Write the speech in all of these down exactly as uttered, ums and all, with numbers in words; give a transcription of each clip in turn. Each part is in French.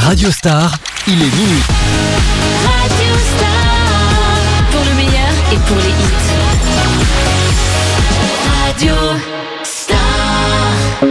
Radio Star, il est minuit. Radio Star, pour le meilleur et pour les hits. Radio Star.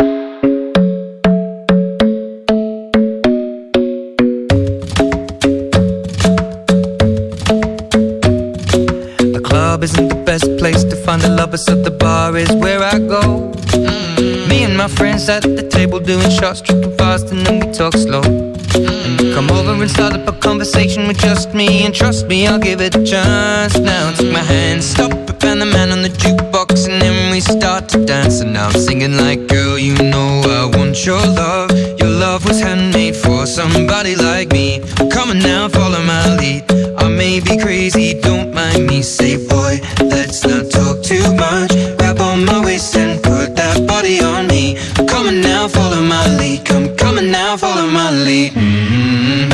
The club isn't the best place to find the lovers, so the bar is where I go. Mm. Me and my friends at the table doing shots, tripping fast, and then we talk slow. And you come over and start up a conversation with just me, and trust me, I'll give it a chance. Now take my hand, stop it, and the man on the jukebox, and then we start to dance. And now I'm singing like, girl, you know I want your love. Your love was handmade for somebody like me. Come on now, follow my lead. I may be crazy, don't mind me. Say, boy, let's not talk too much. Grab on my waist and put that body on me. Come on now, follow my lead. Come, come on now, follow my lead. Mm-hmm.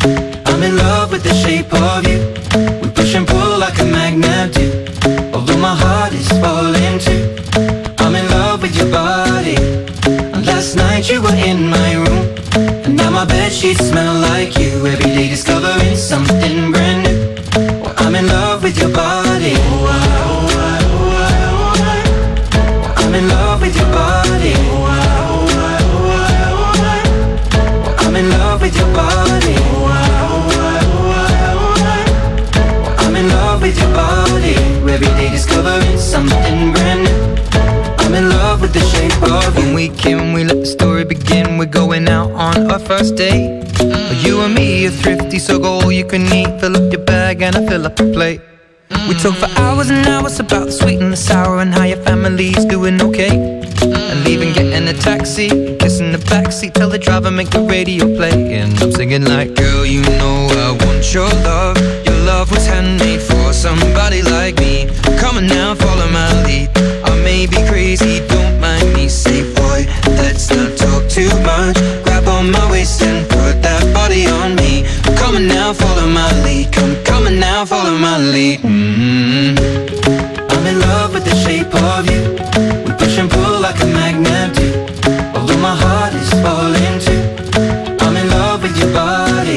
I'm in love with the shape of you. We push and pull like a magnet do. Although my heart is falling too. I'm in love with your body. And last night you were in my room, and now my bedsheets smell like you. Every day discovering something brand new. Well, I'm in love with your body. Oh, I, oh, I, oh, I, oh, I. Well, I'm in love with your body. Oh, I, oh, I, oh, I, oh, I. Well, I'm in love with your body. Oh, I, oh, I, oh, I, oh, I. Well, I'm in love with your body. Every day discovering something brand new. I'm in love with the shape of you. When we came, we let the story begin. We're going out on our first date. Mm. You and me are thrifty, so go all you can eat. Fill up your bag and I fill up the plate. Mm. We talk for hours and hours about the sweet and the sour, and how your family's doing okay. Mm. And leaving, getting a taxi, kissing the backseat, tell the driver make the radio play. And I'm singing like, girl, you know I want your love. Your love was handmade for somebody like me. Come on now, follow my lead. I may be crazy, don't mind me. Say, boy, let's not talk too much. Grab on my waist and put that body on me. Come on now, follow my lead. Come, come on now, follow my lead. Mm-hmm. I'm in love with the shape of you. We push and pull like a magnet do. Although my heart is falling too. I'm in love with your body.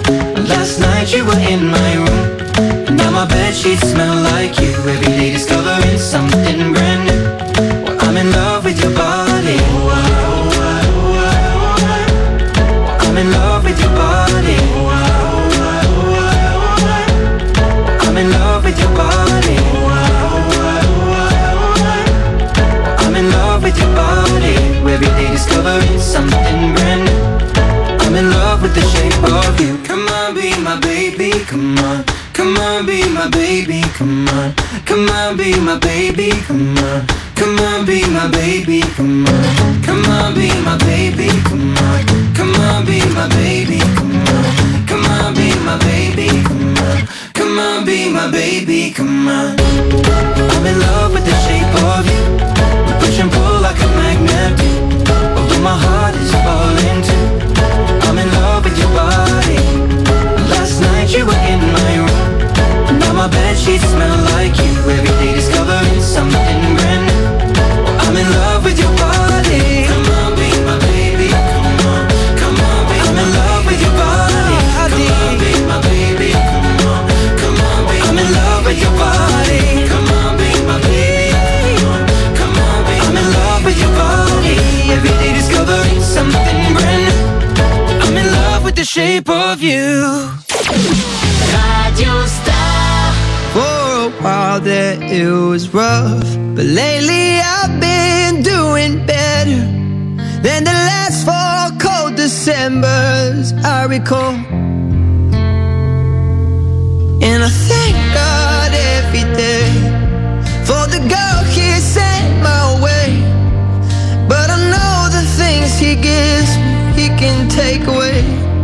Last night you were in my room, and now my bedsheets smell like you. Every day discovering something brand new. Well, I'm in love with your body. Oh, I, oh, I, oh, I, oh, I. Well, I'm in love with your body. Oh, I, oh, I, oh, I, oh, I. Well, I'm in love with your body. Oh, I, oh, I, oh, I, oh, I. Well, I'm in love with your body. Every day discovering something brand new. I'm in love with the shape of you. Come on, be my baby, come on. Come on, be my baby, come on. Come on, be my baby, come on. Come on, be my baby, come on. Come on, be my baby, come on. Come on, be my baby, come on. Come on, be my baby, come on. Come on, be my baby, come on. I'm in love with the shape of you. We push and pull like a magnet do. Although my heart is falling too. I'm in love with your body. Last night you were in my room, and now my bedsheets smell like you. Every day discovering something brand new. Well, I'm in love with your body. Come on, be my baby. Come on, come on, be I'm in love with your body. Come on, be my baby. Come on, come on, be I'm in love with your body. Come on, be my baby. Come on, come on, be I'm in love with your body. Every day discovering something brand new. I'm in love with the shape of you. Radio Star. For a while there it was rough, but lately I've been doing better than the last four cold Decembers I recall. And I thank God every day for the girl He sent my way. But I know the things He gives me, He can take away.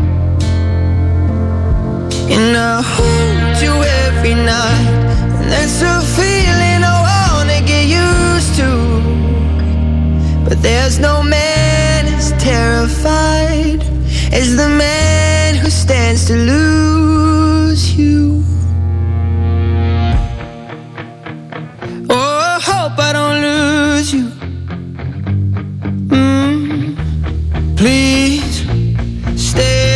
And I hold you every night, and that's a feeling I wanna get used to. But there's no man as terrified as the man who stands to lose you. Oh, I hope I don't lose you. Mm. Please stay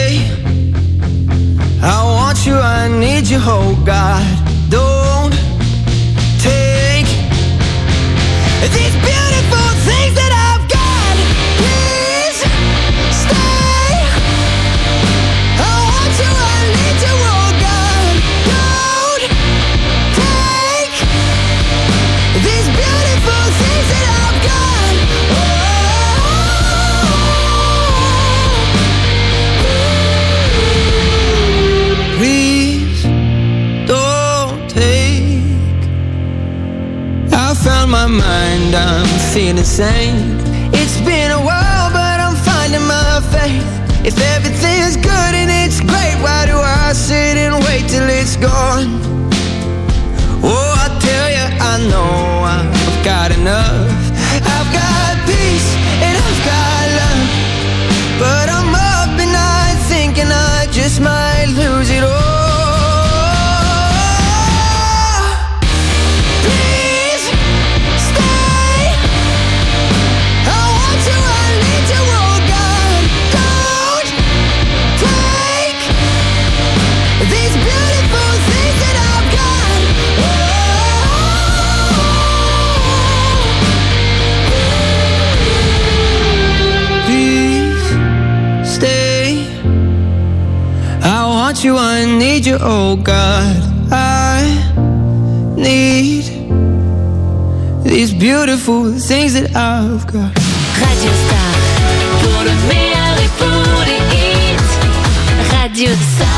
oh God, don't take these beautiful things that I've got. Please stay. I want you, I need you, oh God. Don't take these beautiful things that I've got. Oh, please don't take. I found my mind, I'm feeling sane. It's been a while, but I'm finding my faith. If everything's good and it's great, why do I sit and wait till it's gone? Oh, I tell you, I know I've got enough. I've got peace and I've got love, but I'm up at night thinking I just might lose it all. Please stay. I want you, I need you, oh God. Don't take these beautiful things that I've got. Please stay. I want you, I need you, oh God. I need these beautiful things that I've got. Radio Star, pour le meilleur et pour les hits. Radio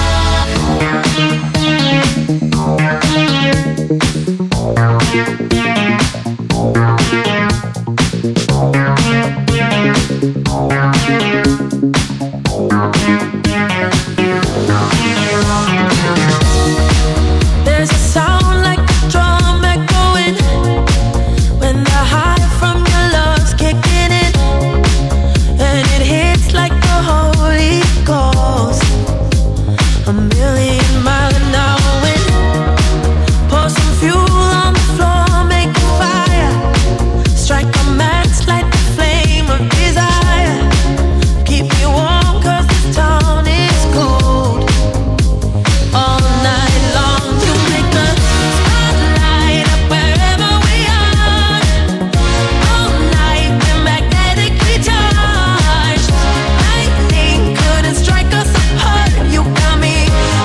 There's a sound like a drum echoing when the high from your love's kicking in, and it hits like the Holy Ghost. A million mile an hour wind. Pour some fuel on the floor, make a fire. Strike a match, light the flame of desire. Keep me warm 'cause this town is cold. All night long you make the spotlight up wherever we are. All night we're magnetically charged. Lightning couldn't strike us apart. You got me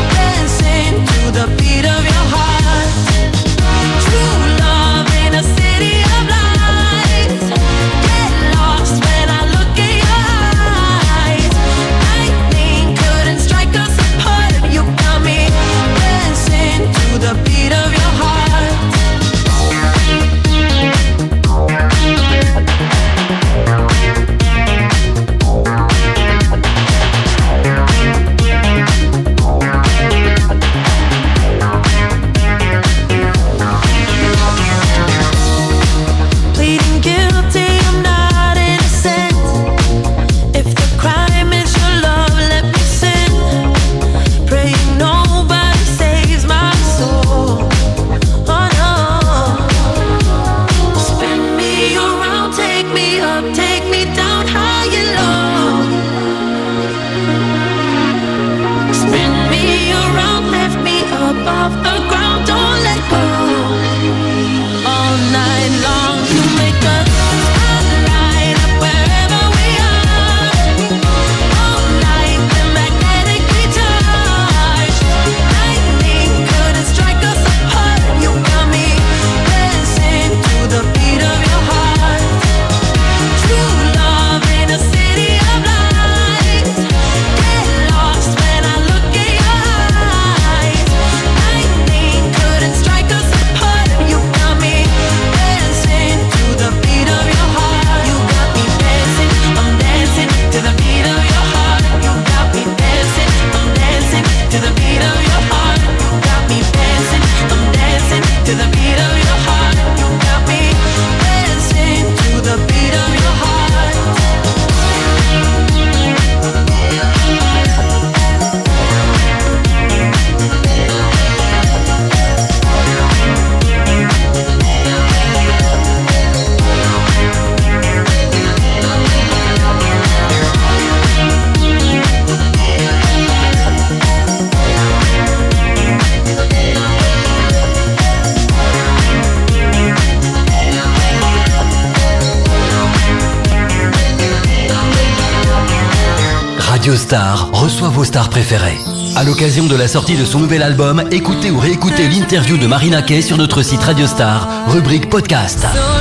Radio Star reçoit vos stars préférées. À l'occasion de la sortie de son nouvel album, écoutez ou réécoutez l'interview de Marina Kaye sur notre site Radio Star, rubrique podcast.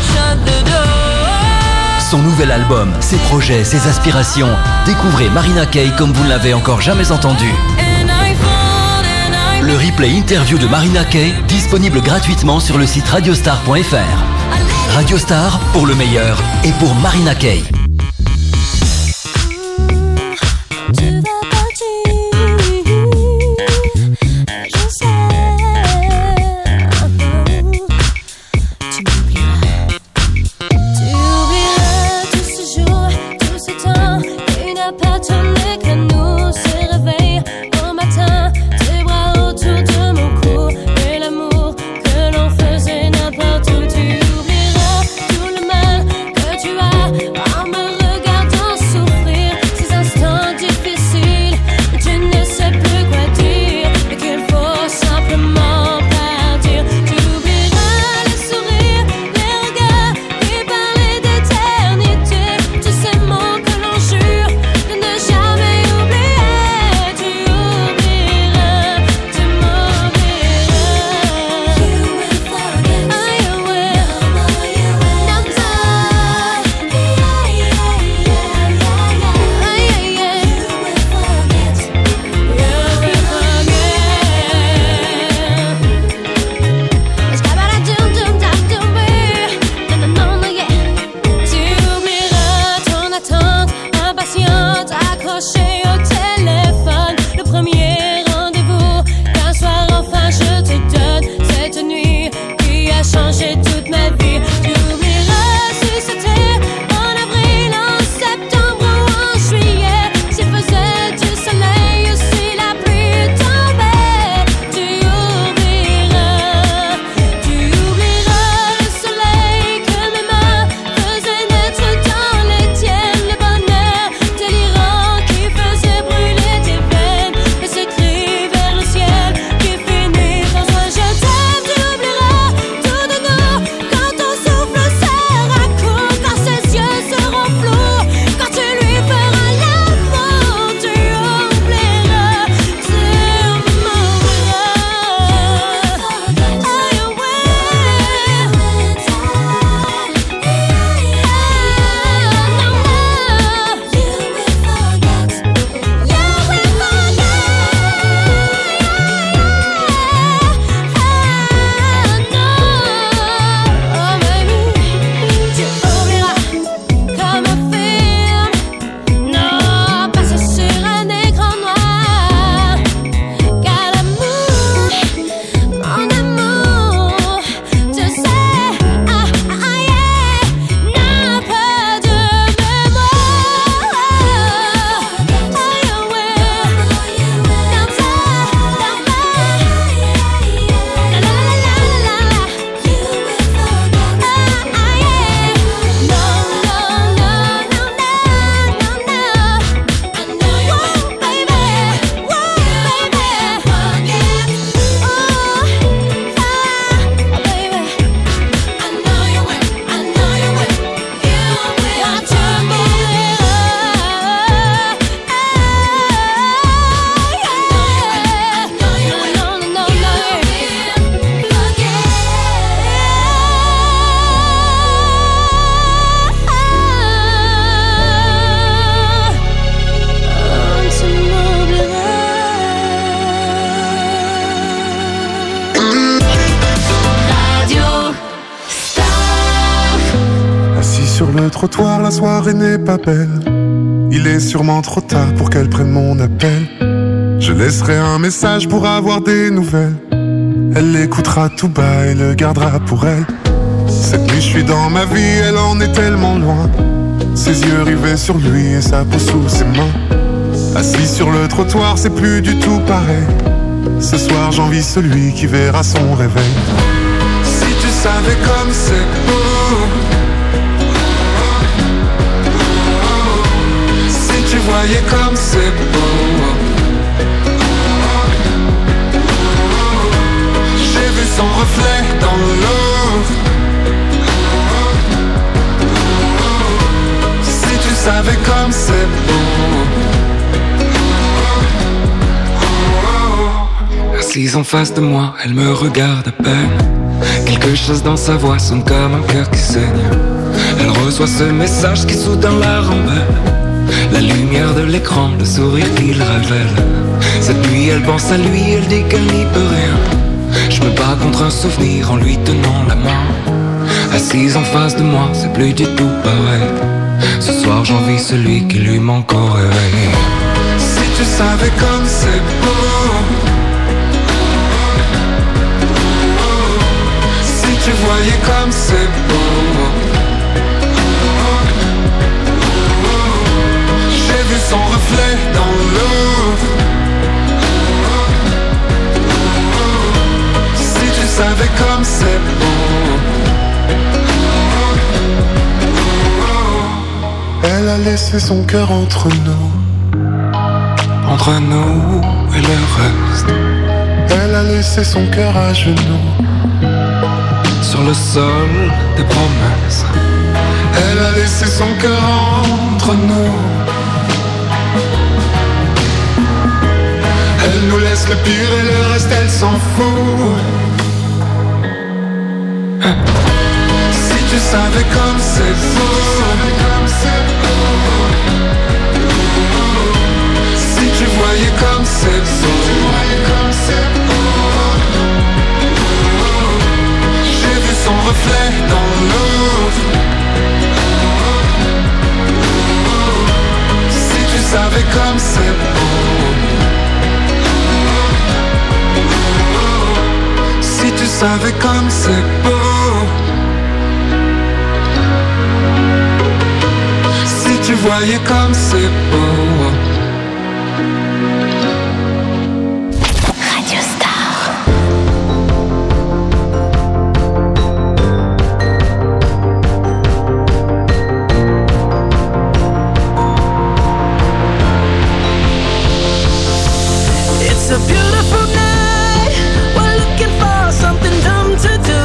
Son nouvel album, ses projets, ses aspirations. Découvrez Marina Kaye comme vous ne l'avez encore jamais entendu. Le replay interview de Marina Kaye, disponible gratuitement sur le site radiostar point f r. Radio Star, pour le meilleur et pour Marina Kaye. Trottoir, la soirée n'est pas belle. Il est sûrement trop tard pour qu'elle prenne mon appel. Je laisserai un message pour avoir des nouvelles. Elle l'écoutera tout bas et le gardera pour elle. Cette nuit je suis dans ma vie, elle en est tellement loin. Ses yeux rivés sur lui et sa peau sous ses mains. Assis sur le trottoir, c'est plus du tout pareil. Ce soir j'envie celui qui verra son réveil. Si tu savais comme c'est beau. Tu voyais comme c'est beau. J'ai vu son reflet dans l'eau. Si tu savais comme c'est beau. Assise en face de moi, elle me regarde à peine. Quelque chose dans sa voix sonne comme un cœur qui saigne. Elle reçoit ce message qui soudain la rembelle. La lumière de l'écran, le sourire qu'il révèle. Cette nuit elle pense à lui, elle dit qu'elle n'y peut rien. Je me bats contre un souvenir en lui tenant la main. Assise en face de moi, c'est plus du tout pareil. Ce soir j'envie celui qui lui manque au réveil. Si tu savais comme c'est beau, si tu voyais comme c'est beau, j'ai vu son reflet dans l'eau. Si tu savais comme c'est beau. Elle a laissé son cœur entre nous, entre nous et le reste. Elle a laissé son cœur à genoux, sur le sol des promesses. Elle a laissé son cœur entre nous. Elle nous laisse le pire et le reste elle s'en fout. Si tu savais comme c'est beau, si tu voyais comme c'est beau, j'ai vu son reflet dans l'eau. Si tu savais comme c'est beau, si tu savais comme c'est beau, si tu voyais comme c'est beau. Radio Star. It's a beautiful night. We're looking for something dumb to do.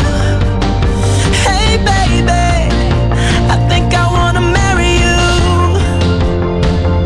Hey baby, I think I wanna marry you.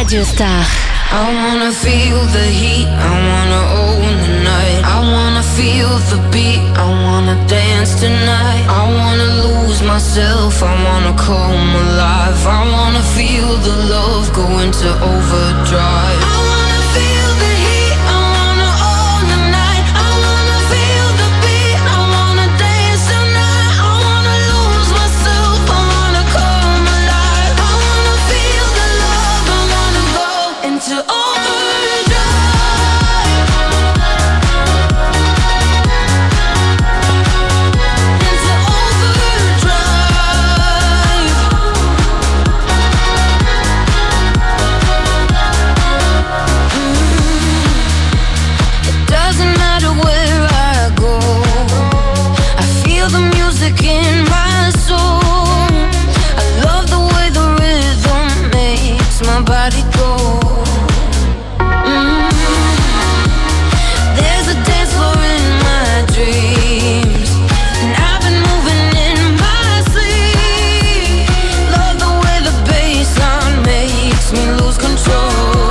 Radio Star. I wanna feel the heat, I wanna own the night. I wanna feel the beat, I wanna dance tonight. I wanna lose myself, I wanna come alive. I wanna feel the love go into overdrive. I wanna feel the heat, I wanna own the night. I wanna feel the beat, I wanna dance tonight. I wanna lose myself, I wanna come alive. I wanna feel the love, I wanna go into overdrive. In my soul, I love the way the rhythm makes my body go. Mm. There's a dance floor in my dreams, and I've been moving in my sleep. Love the way the bassline makes me lose control.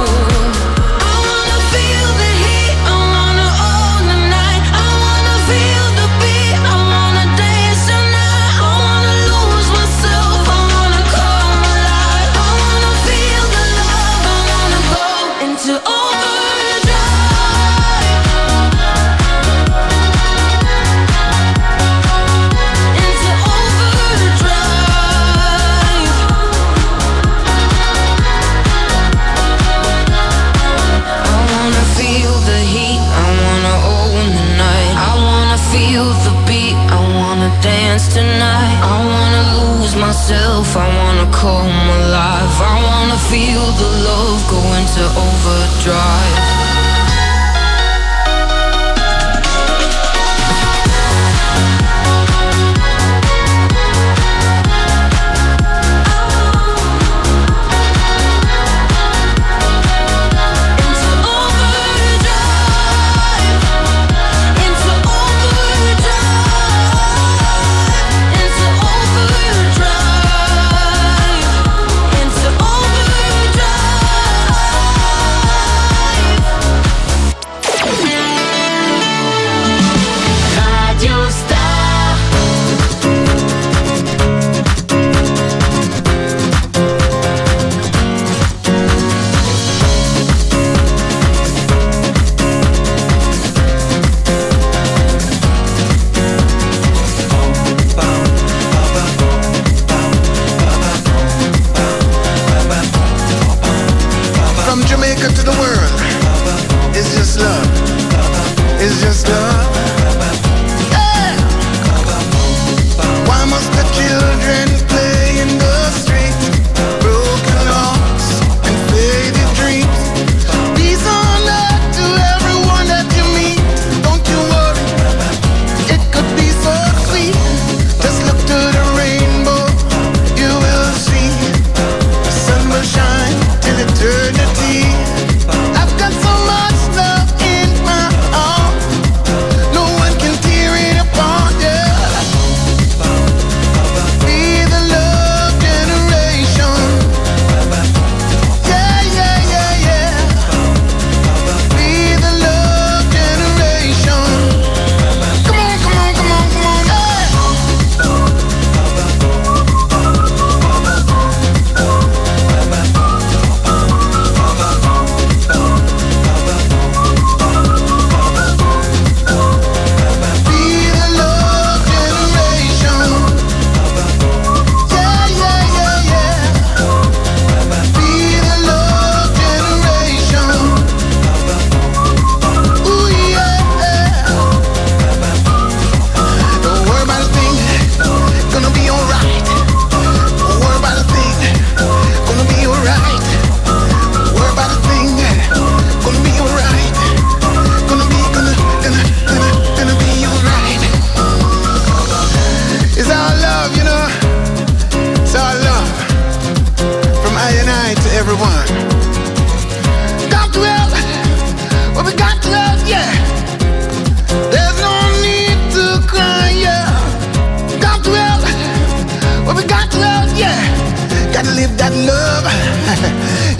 Dance tonight. I wanna lose myself, I wanna come alive. I wanna feel the love go into overdrive.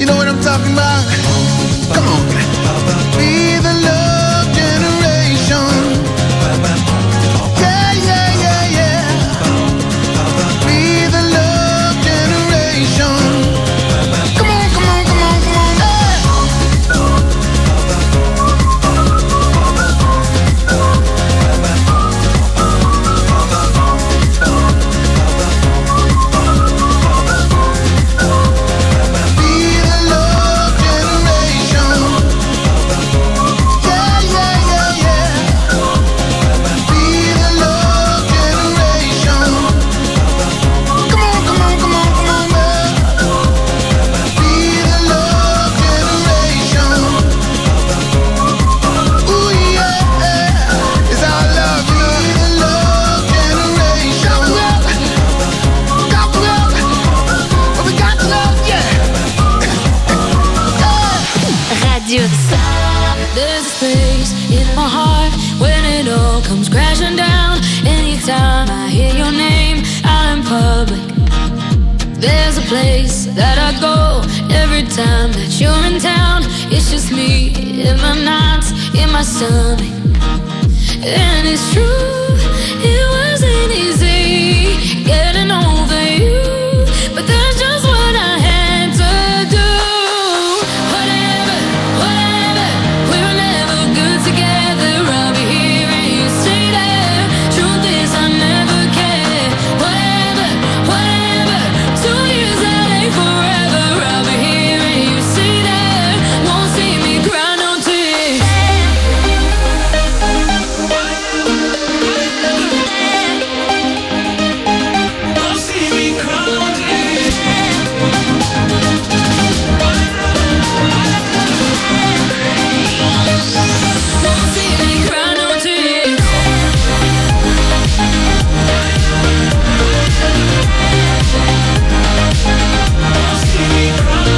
You know what I'm talking about? Come on. Be the love generation. Yeah, yeah, yeah, yeah. Be the love generation. Come on, come on, come on, come on. Hey. There's a space in my heart when it all comes crashing down. Anytime I hear your name out in public, there's a place that I go every time that you're in town. It's just me in my nights, in my stomach. And it's true, it wasn't easy getting over you, but that's just what I had to do. Whatever, whatever, we were never good together. I'll be here and you stay there. Truth is I never cared. Whatever, whatever, two years that ain't forever. I'll be here and you stay there. Won't see me cry no tears. Won't see me cry no tears. Won't see me cry no tears. Won't see me cry no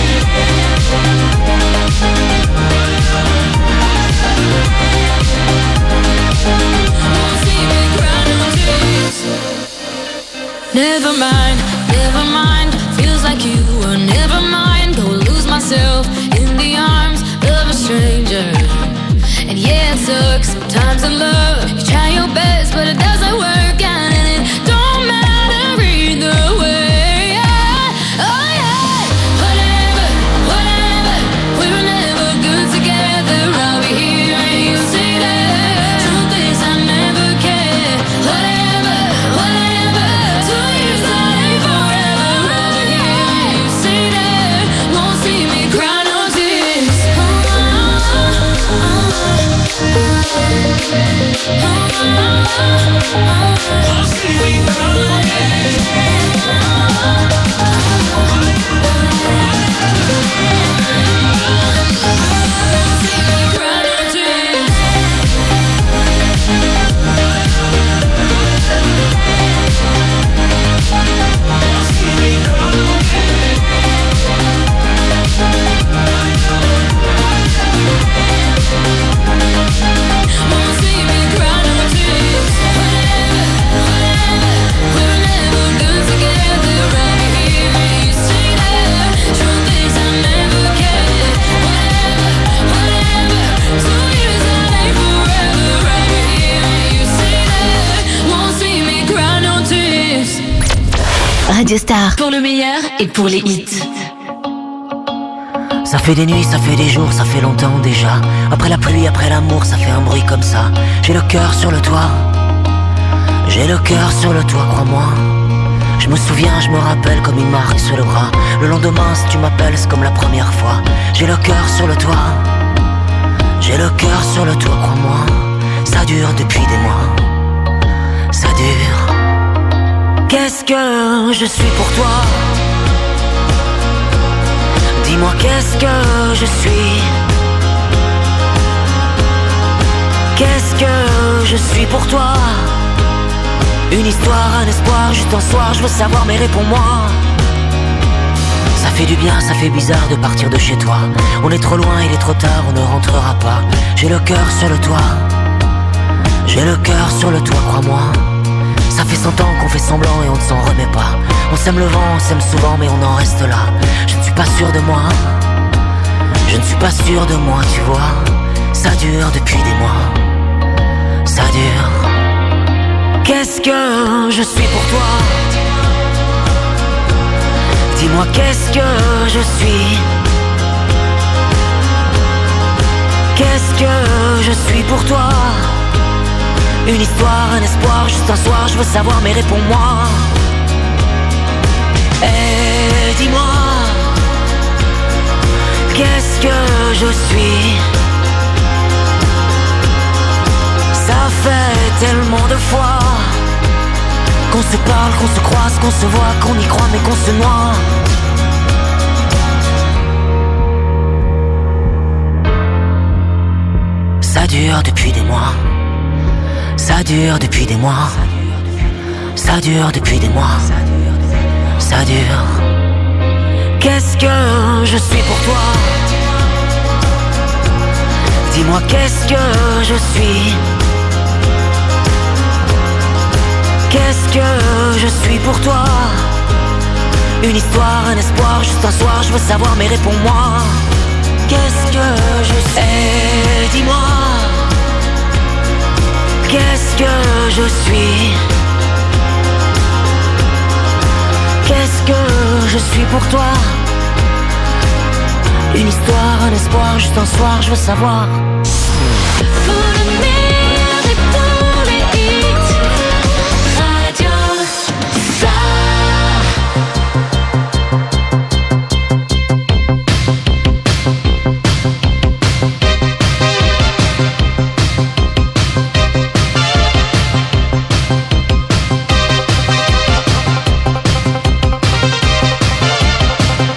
Won't see me cry no tears. Never mind, never mind. Feels like you were never mind. Go lose myself in the arms of a stranger. And yeah, it sucks sometimes in love. You try your best, but it doesn't work out, and it don't matter either way. Yeah. Oh yeah. Whatever, whatever, we were never good together. I'll be here and you stay there. Truth is I never cared. Whatever, whatever, two years that ain't forever. I'll be here and you stay there. Won't see me cry no tears. Oh, oh, oh, Won't see me cry no tears. Won't see me cry no tears. Won't see me cry no tears. Won't see me cry no tears. Whatever, whatever, we were never good together. I'll be here and you stay there. Truth is I never cared. Whatever, whatever, two years that ain't forever. I'll be here and you stay there. Won't see me cry no tears. Radio Star, pour le meilleur et pour les hits. Ça fait des nuits, ça fait des jours, ça fait longtemps déjà. Après la pluie, après l'amour, ça fait un bruit comme ça. J'ai le cœur sur le toit. J'ai le cœur sur le toit, crois-moi. Je me souviens, je me rappelle comme une marque sur le bras. Le lendemain, si tu m'appelles, c'est comme la première fois. J'ai le cœur sur le toit. J'ai le cœur sur le toit, crois-moi. Ça dure depuis des mois. Ça dure. Qu'est-ce que je suis pour toi? Dis-moi qu'est-ce que je suis? Qu'est-ce que je suis pour toi? Une histoire, un espoir, juste un soir, je veux savoir mais réponds-moi. Ça fait du bien, ça fait bizarre de partir de chez toi. On est trop loin, il est trop tard, on ne rentrera pas. J'ai le cœur sur le toit. J'ai le cœur sur le toit, crois-moi. Ça fait cent ans qu'on fait semblant et on ne s'en remet pas. On sème le vent, on sème souvent mais on en reste là. Je ne suis pas sûr de moi, je ne suis pas sûr de moi, tu vois. Ça dure depuis des mois, ça dure. Qu'est-ce que je suis pour toi? Dis-moi qu'est-ce que je suis? Qu'est-ce que je suis pour toi? Une histoire, un espoir, juste un soir, je veux savoir mais réponds-moi. Et dis-moi, qu'est-ce que je suis? Ça fait tellement de fois qu'on se parle, qu'on se croise, qu'on se voit, qu'on y croit mais qu'on se noie. Ça dure depuis des mois. Ça dure depuis des mois. Ça dure depuis des mois. Ça dure. Qu'est-ce que je suis pour toi? Dis-moi qu'est-ce que je suis? Qu'est-ce que je suis pour toi? Une histoire, un espoir, juste un soir, je veux savoir mais réponds-moi. Qu'est-ce que je suis? Et dis-moi, qu'est-ce que je suis? Qu'est-ce que je suis pour toi? Une histoire, un espoir, juste un soir, je veux savoir. Pour le meilleur et pour les hits, Radio Star.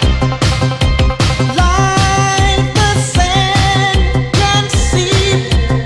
Like the sand can seep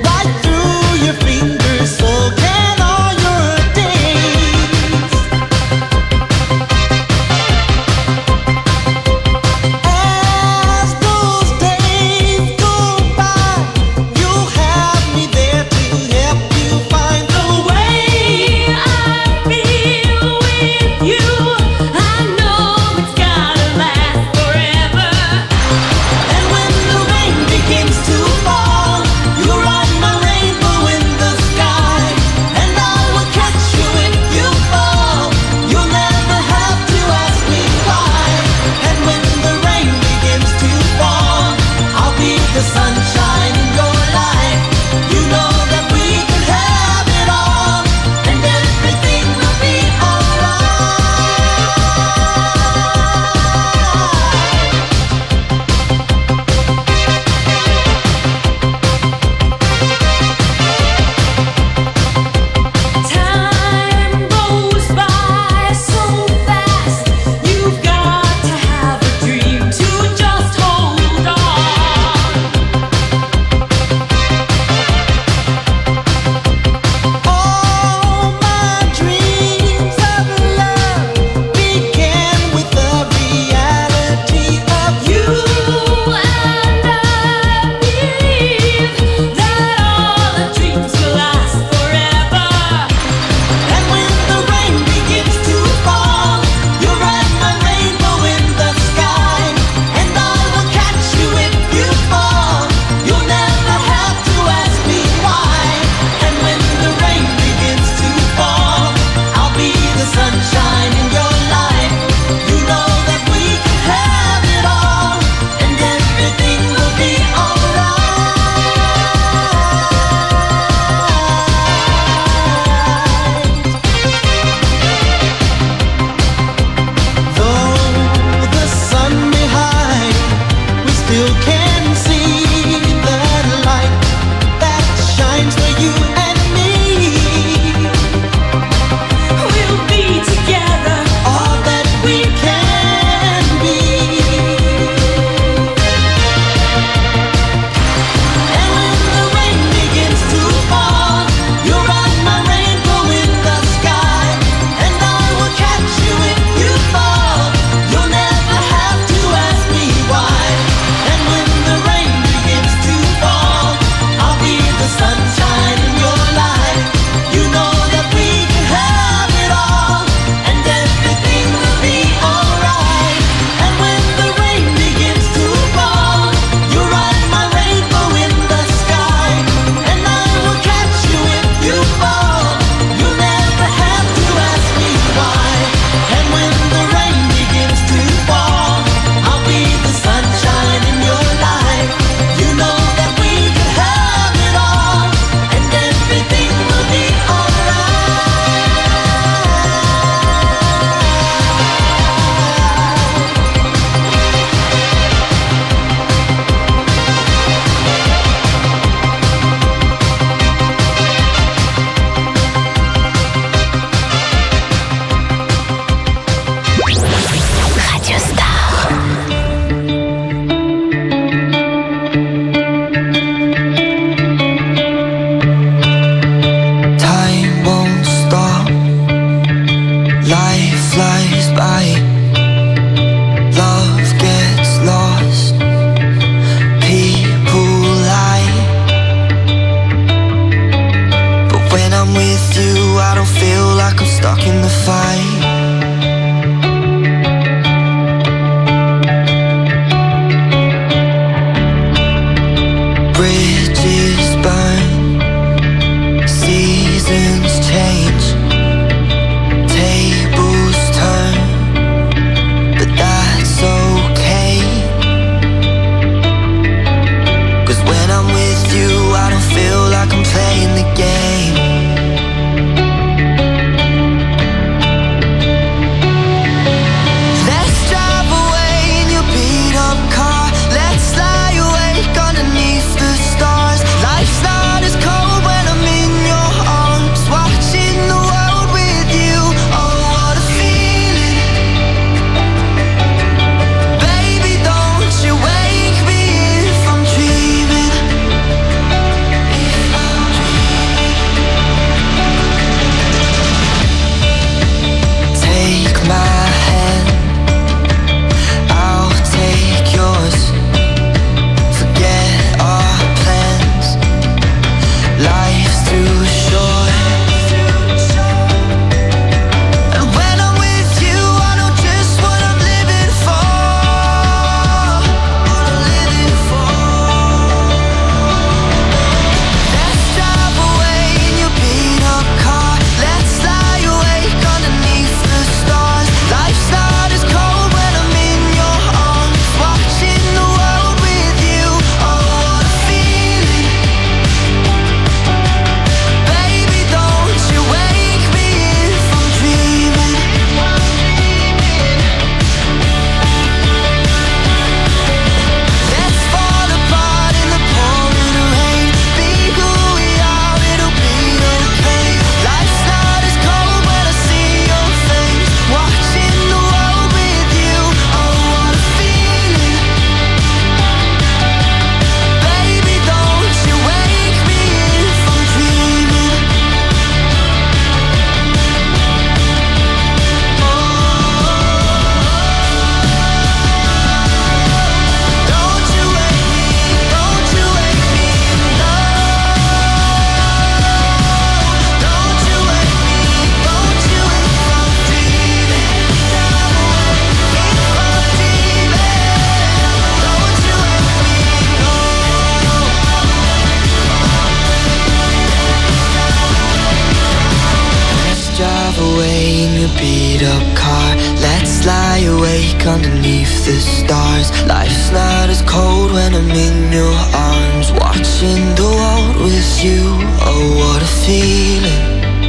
awake underneath the stars. Life's not as cold when I'm in your arms, watching the world with you. Oh, what a feeling.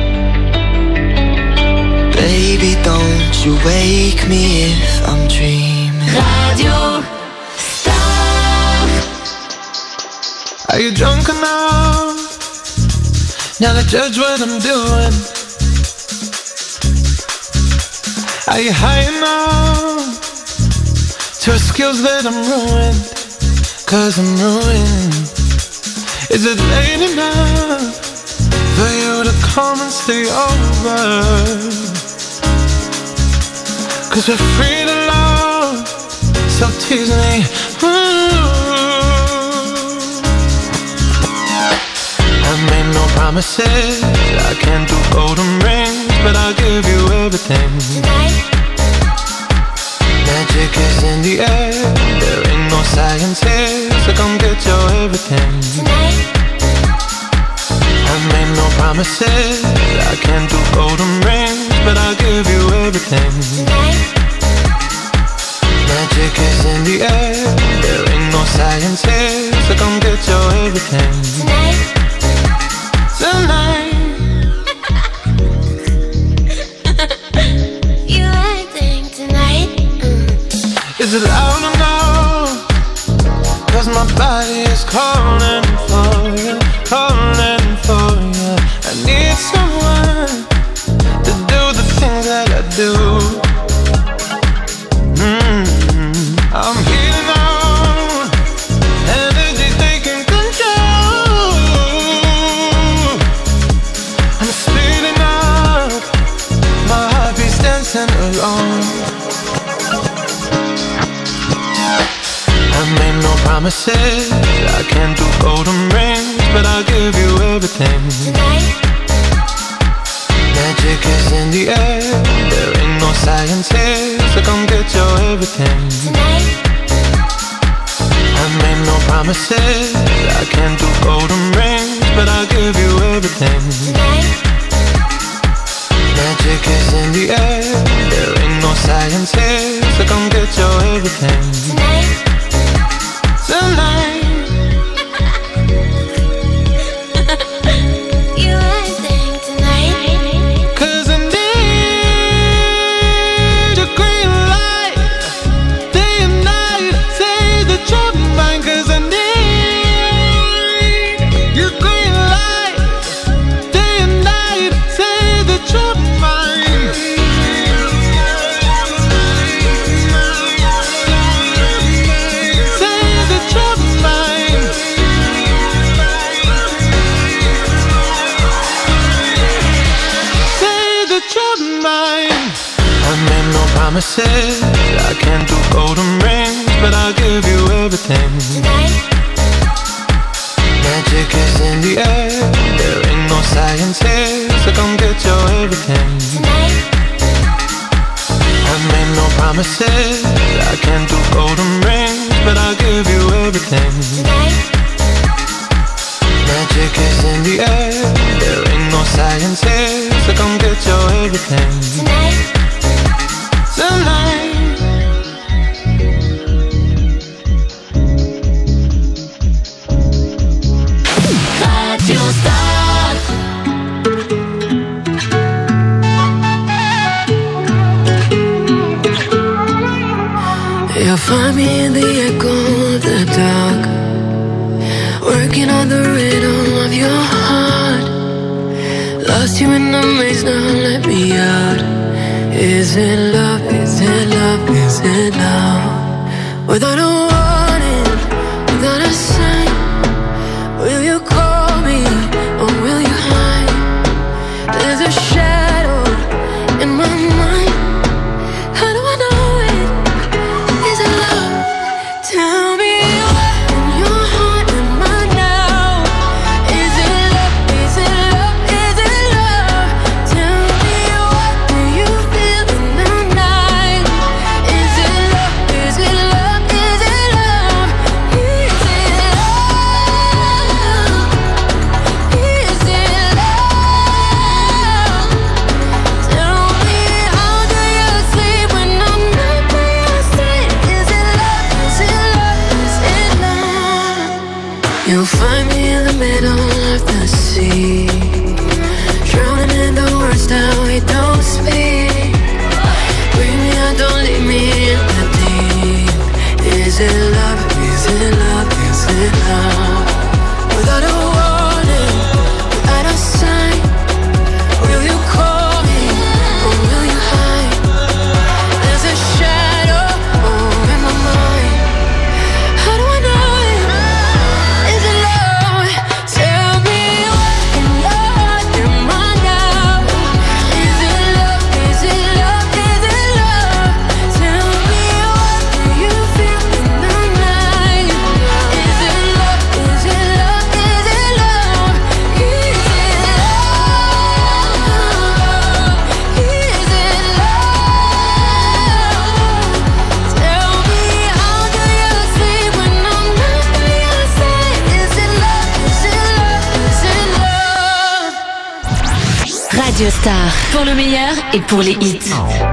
Baby, don't you wake me if I'm dreaming. Radio Star. Are you drunk enough now to judge what I'm doing? Are you high enough to excuse that I'm ruined? Cause I'm ruined. Is it late enough for you to come and stay over? Cause we're free to love, so tease me. Ooh. I made no promises, I can't do golden rings, but I'll give you everything. Tonight. Magic is in the air, there ain't no science here, so come get your everything. Tonight. I made no promises, I can't do golden rings, but I'll give you everything. Tonight. Magic is in the air, there ain't no science here, so come get your everything. Tonight. Tonight. You acting tonight. Mm. Is it loud or no? Cause my body is calling for you, calling for you. I need someone to do the things that I do. Mm-hmm. I'm healing on, energy taking control. I'm speeding up, my heartbeat's dancing alone. I made no promises, I can't do golden rings, but I'll give you everything. Tonight. Magic is in the air, there ain't no science here, so come get your everything. Tonight. I made no promises, I can't do golden rings, but I'll give you everything. Tonight. Magic is in the air, there ain't no science here, so come get your everything. Tonight. Tonight. You acting tonight. Cause I need a green light, day and night, say that you're mine. Cause I need your green light, day and night, say that you're mine. Say that you're mine. Say that you're mine. I made no promises, I can't do golden rings, but I'll give you everything. Tonight. Magic is in the air, there ain't no science here, so come get your everything. Tonight. I made no promises, I can't do golden rings, but I'll give you everything. Tonight. Magic is in the air, there ain't no science here, so come get your everything. Tonight. Tonight. Radio Star. You'll find me in the echo of the dark, working on the rhythm of your heart. Lost you in the maze, now let me out. Is it love, is it love, is it love? Without a warning, without a sign, will you call me or will you hide? There's a shadow in my mind. How do I know it? Is it love? Tell me what in your heart am I now? Is it love? Is it love? Is it love? Tell me what do you feel in the night? Is it love? Is it love? Is it You'll find me in the middle of the sea, drowning in the words that we don't speak. Bring me out, don't leave me in the deep. Is it love? Is it love? Is it love? Without a warning, without a sign, will you call me or will you hide? There's a shadow oh, in my mind. How do I know it? Is it love? Tell me what in your heart am I now? Is it love? Is it love? Is it love? Tell me what do you feel in the night? Is it love? Is it love? Is it love? Is it love? Is it love? Tell me how do you sleep when I'm not by your side? Is it love? Is it love? Is it love? Radio Star, pour le meilleur et pour les hits.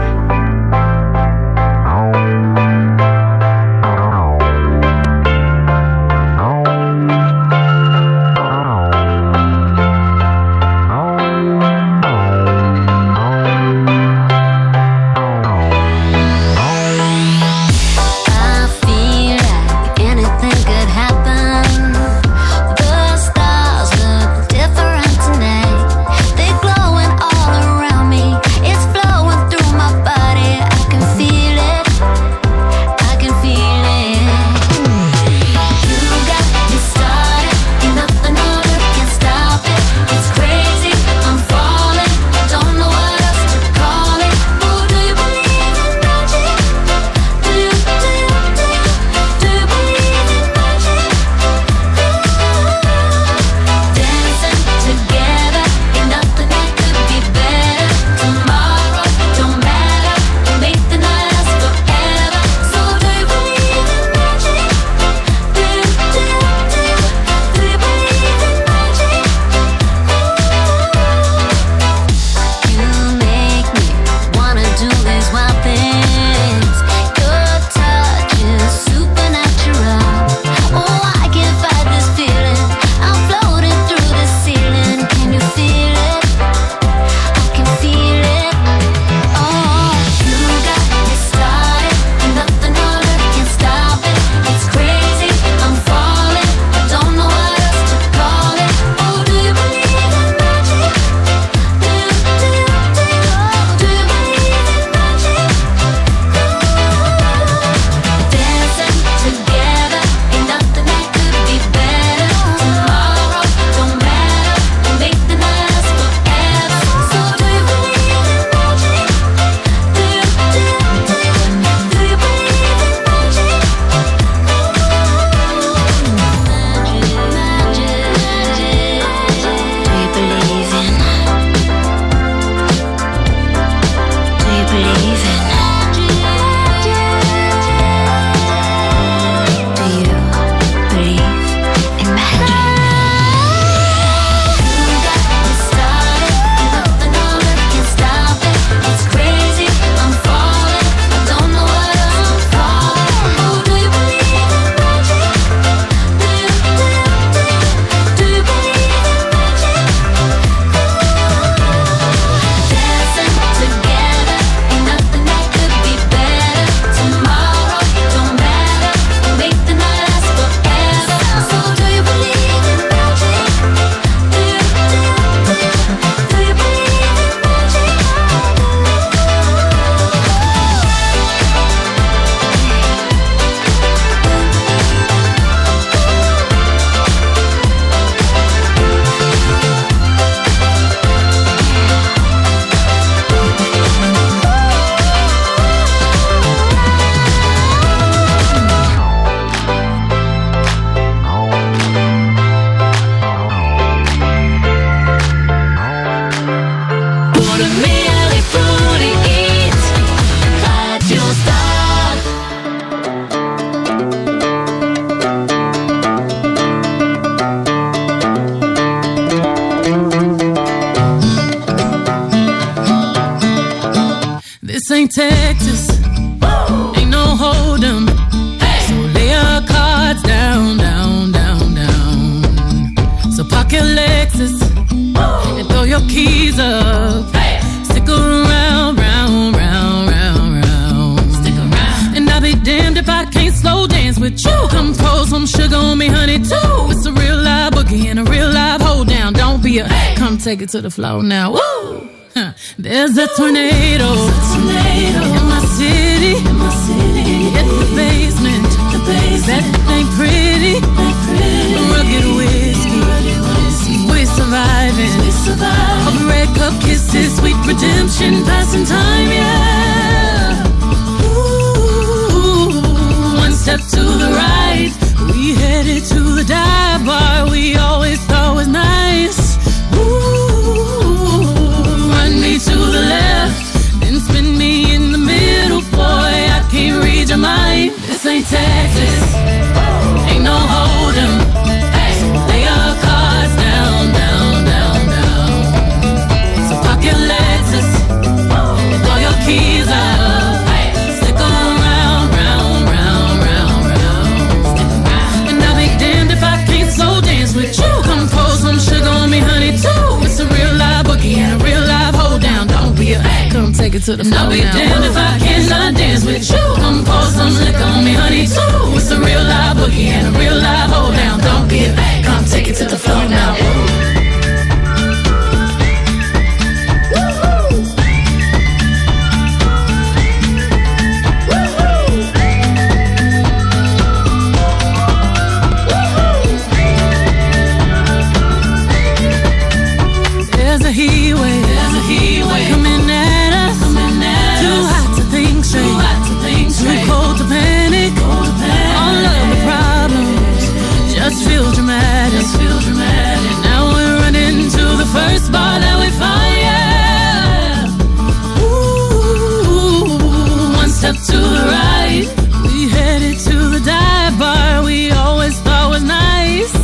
I feel like anything could happen. The stars look different tonight. They're glowing all around me. It's flowing through my if I can't slow dance with you. Come pour some sugar on me, honey, too. It's a real live boogie and a real live hold down. Don't be a hey. Come take it to the floor now. Woo! Huh. There's a tornado, a tornado in my city, in my city. Hit the basement, the basement. That ain't pretty, ain't pretty. Rugged whiskey, rugged whiskey. We surviving, we surviving. Of red cup kisses, sweet redemption, passing time, yeah. Ooh, one step to the right, we headed to the dive bar we always thought was nice. Ooh, run me to the left, then spin me in the middle, boy. I can't read your mind. This ain't Texas, ain't no hold'em. Hey, lay your cards down, down, down, down. So pop your Lexus and throw your keys up. Hey, stick around, round, round, round, round. And I'll be damned if I can't slow dance with you. Come pour some sugar on me, honey, too. It's a real live boogie and a real live hold down. Don't be a hey. Come take it to the floor now. I'll be damned if I cannot dance with you. Come pour some liquor on me, honey, too. It's a real live boogie and a real live hold down. Don't be a hey. Come take it to the floor now. There's a heat wave, there's a heat wave coming at us, coming at too us. Hot to think straight, too hot to think straight, too cold to panic, cold to panic. All of the problems just feel dramatic, just feel dramatic. Now we're running to the first bar that we find, yeah. Ooh, one step to the right, we headed to the dive bar we always thought was nice.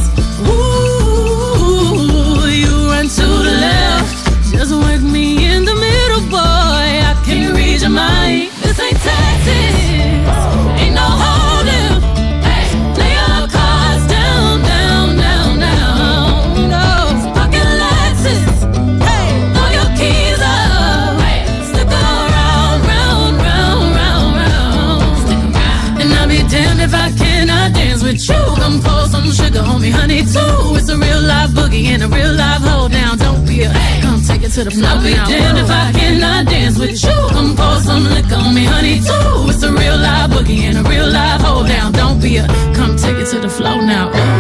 Ooh, you run to the left, just work me in the middle, boy. I can't read your mind. This ain't Texas, ain't no hold'em. Hey, lay your cards down, down, down, down. No, pocket Lexus. Hey, throw your keys up. Hey, stick around, round, round, round, round. Stick around. And I'll be damned if I cannot dance with you. Come pour some sugar on me, honey, too. It's a real live boogie and a real live hold down. Don't be a hey. Come take it to the floor. I'll be damned if I cannot dance with you. Come pour some liquor on me, honey, too. It's a real live boogie and a real live hold down. Don't be a come take it to the floor now. Ooh.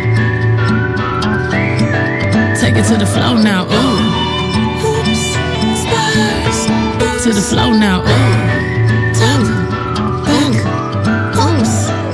Take it to the floor now. Ooh. Oops, spurs. To the floor now. Ooh. Top, back, oops.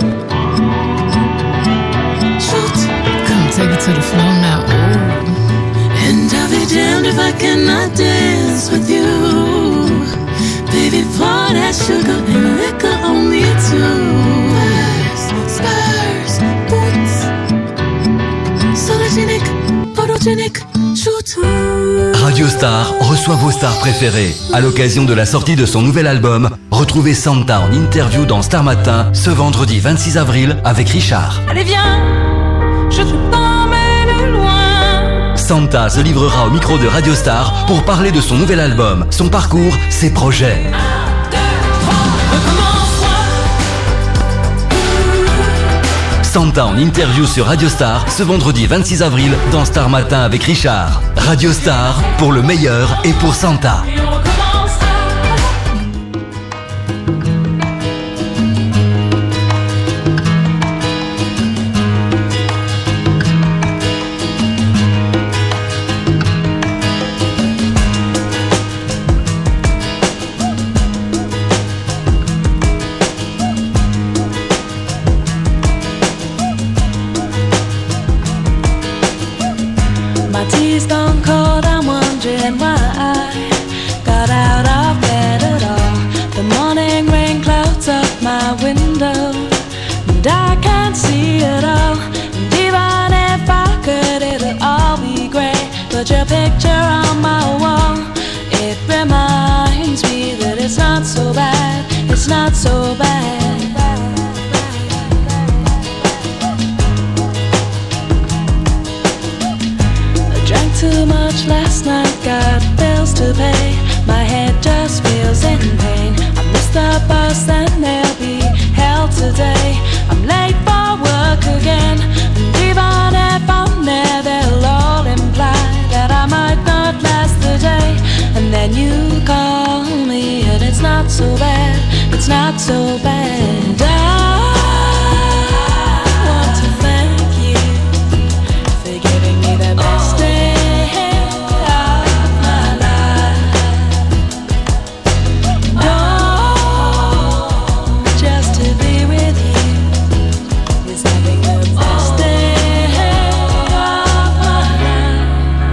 Shoot. Come take it to the floor now. Ooh. And I'll be damned if I cannot dance with you. Baby, pour that sugar and liquor on me too. Spurs, spurs, boots. Sologenic, photogenic, shoot. Radio Star reçoit vos stars préférées. À l'occasion de la sortie de son nouvel album, retrouvez Santa en interview dans Star Matin ce vendredi vingt-six avril avec Richard. Allez viens, je te t'emmène loin. Santa se livrera au micro de Radio Star pour parler de son nouvel album, son parcours, ses projets. Santa en interview sur Radio Star ce vendredi vingt-six avril dans Star Matin avec Richard. Radio Star pour le meilleur et pour Santa. Your picture on my wall, it reminds me that it's not so bad, it's not so bad. I drank too much last night, got bills to pay, my head just feels in pain. I missed the bus and there'll be hell to not so bad. I want to thank you for giving me the best day of my life. Oh, just to be with you is having the best day of my life.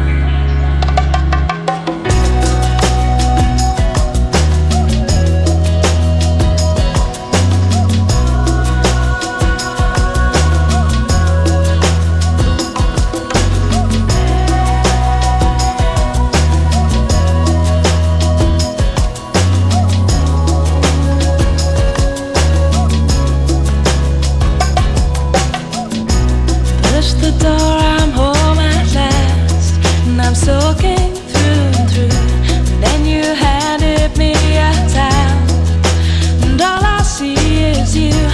Push the door, I'm home at last, and I'm soaking through and through. And then you handed me a towel, and all I see is you.